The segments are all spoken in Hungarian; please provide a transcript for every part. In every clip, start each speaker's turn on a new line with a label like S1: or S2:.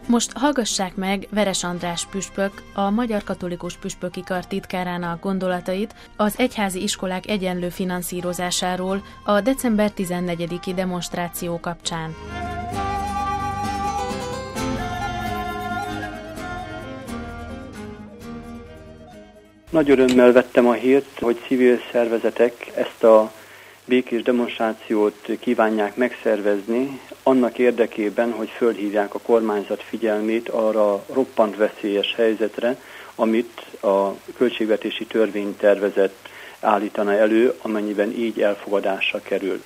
S1: Most hallgassák meg Veres András püspök, a Magyar Katolikus Püspöki Kar titkárának gondolatait az egyházi iskolák egyenlő finanszírozásáról a december 14-i demonstráció kapcsán.
S2: Nagy örömmel vettem a hírt, hogy civil szervezetek ezt a békés demonstrációt kívánják megszervezni, annak érdekében, hogy fölhívják a kormányzat figyelmét arra a roppant veszélyes helyzetre, amit a költségvetési törvénytervezet állítana elő, amennyiben így elfogadásra kerül.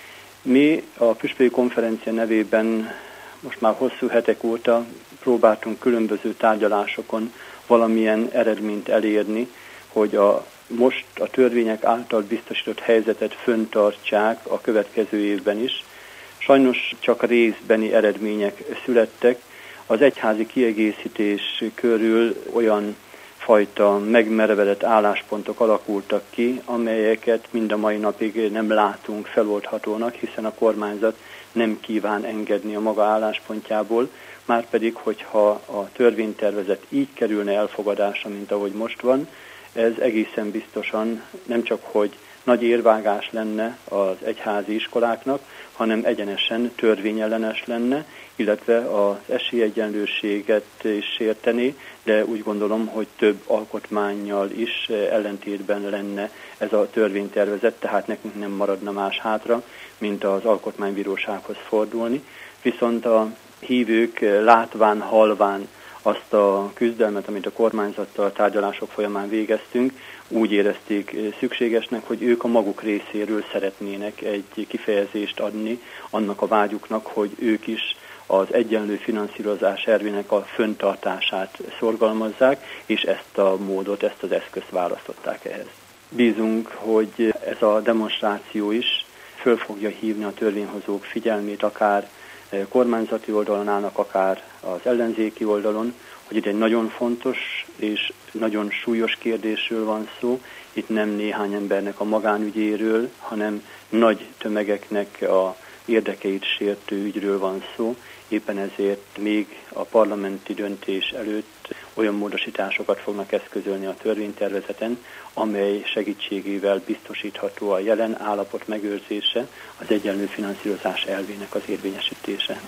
S2: Mi a Püspöki Konferencia nevében most már hosszú hetek óta próbáltunk különböző tárgyalásokon valamilyen eredményt elérni, hogy most a törvények által biztosított helyzetet fönntartsák a következő évben is. Sajnos csak részbeni eredmények születtek. Az egyházi kiegészítés körül olyan fajta megmerevedett álláspontok alakultak ki, amelyeket mind a mai napig nem látunk feloldhatónak, hiszen a kormányzat nem kíván engedni a maga álláspontjából, márpedig, hogyha a törvénytervezet így kerülne elfogadásra, mint ahogy most van, ez egészen biztosan nem csak, hogy nagy érvágás lenne az egyházi iskoláknak, hanem egyenesen törvényellenes lenne, illetve az esélyegyenlőséget is sértené, de úgy gondolom, hogy több alkotmánnyal is ellentétben lenne ez a törvénytervezet, tehát nekünk nem maradna más hátra, mint az alkotmánybírósághoz fordulni. Viszont a hívők látván, halván azt a küzdelmet, amit a kormányzattal a tárgyalások folyamán végeztünk, úgy érezték szükségesnek, hogy ők a maguk részéről szeretnének egy kifejezést adni annak a vágyuknak, hogy ők is az egyenlő finanszírozás elvének a fenntartását szorgalmazzák, és ezt a módot, ezt az eszközt választották ehhez. Bízunk, hogy ez a demonstráció is föl fogja hívni a törvényhozók figyelmét, akár kormányzati oldalon állnak, akár az ellenzéki oldalon, hogy itt egy nagyon fontos és nagyon súlyos kérdésről van szó. Itt nem néhány embernek a magánügyéről, hanem nagy tömegeknek a érdekeit sértő ügyről van szó. Éppen ezért még a parlamenti döntés előtt olyan módosításokat fognak eszközölni a törvénytervezeten, amely segítségével biztosítható a jelen állapot megőrzése, az egyenlő finanszírozás elvének az érvényesítése.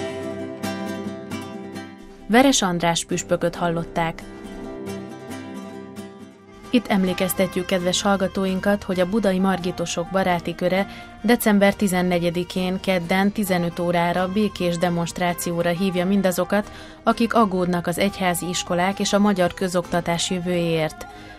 S1: Veres András püspököt hallották. Itt emlékeztetjük kedves hallgatóinkat, hogy a Budai Margitosok baráti köre december 14-én kedden 15 órára békés demonstrációra hívja mindazokat, akik aggódnak az egyházi iskolák és a magyar közoktatás jövőjéért.